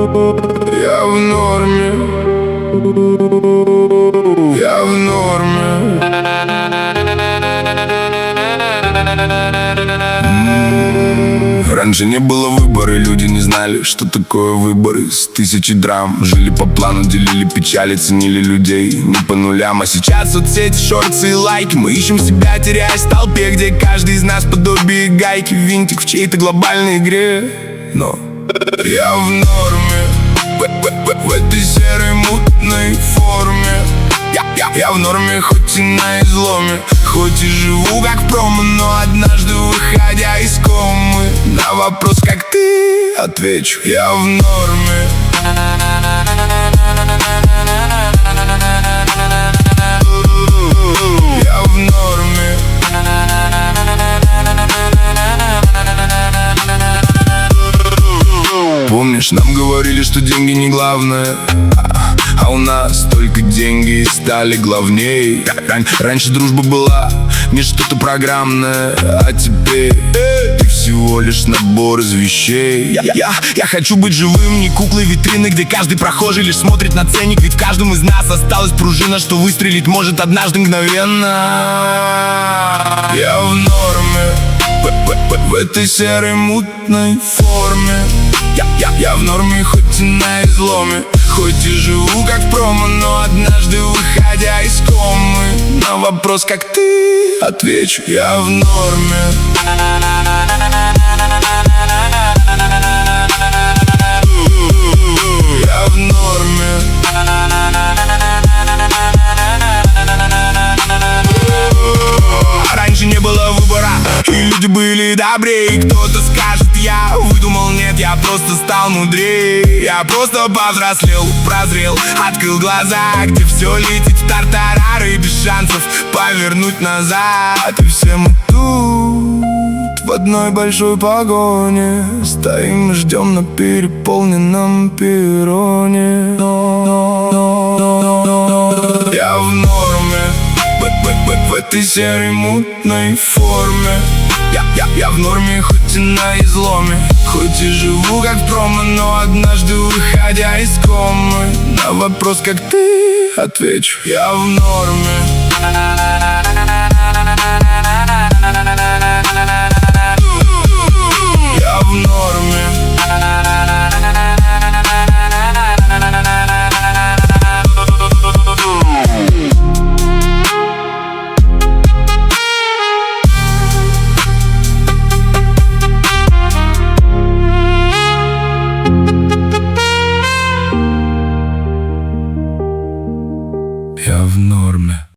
Я в норме. Я в норме. Раньше не было выбора, люди не знали, что такое выборы. С 1000 драм жили по плану, делили печали, ценили людей не по нулям. А сейчас соцсети, шорты и лайки. Мы ищем себя, теряясь в толпе, где каждый из нас подобие гайки, винтик в чьей-то глобальной игре. Но я в норме, в этой серой мутной форме. Я в норме, хоть и на изломе, хоть и живу как промо, но однажды, выходя из комы, на вопрос, как ты, отвечу: я в норме. Я в норме. Помнишь, нам говорили, что деньги не главное, а у нас только деньги стали главней. Раньше дружба была не что-то программное, а теперь ты всего лишь набор из вещей. Я хочу быть живым, не куклой витрины, где каждый прохожий лишь смотрит на ценник. Ведь в каждом из нас осталась пружина, что выстрелить может однажды мгновенно. Я в норме, в этой серой мутной форме. Я в норме, хоть и на изломе, хоть и живу как промо, но однажды, выходя из комы, на вопрос, как ты, отвечу: я в норме. Я в норме. Раньше не было выбора, и люди были добрее. Кто-то скажет: я выдумал, нет, я просто стал мудрее. Я просто повзрослел, прозрел, открыл глаза, где все летит в тартарары, без шансов повернуть назад. И все мы тут в одной большой погоне, стоим и ждем на переполненном перроне. Я в норме, в этой серой мутной форме. Я в норме, хоть и на изломе, хоть и живу как промо, но однажды, выходя из комы, на вопрос, как ты, отвечу: я в норме. Я в норме. Я в норме.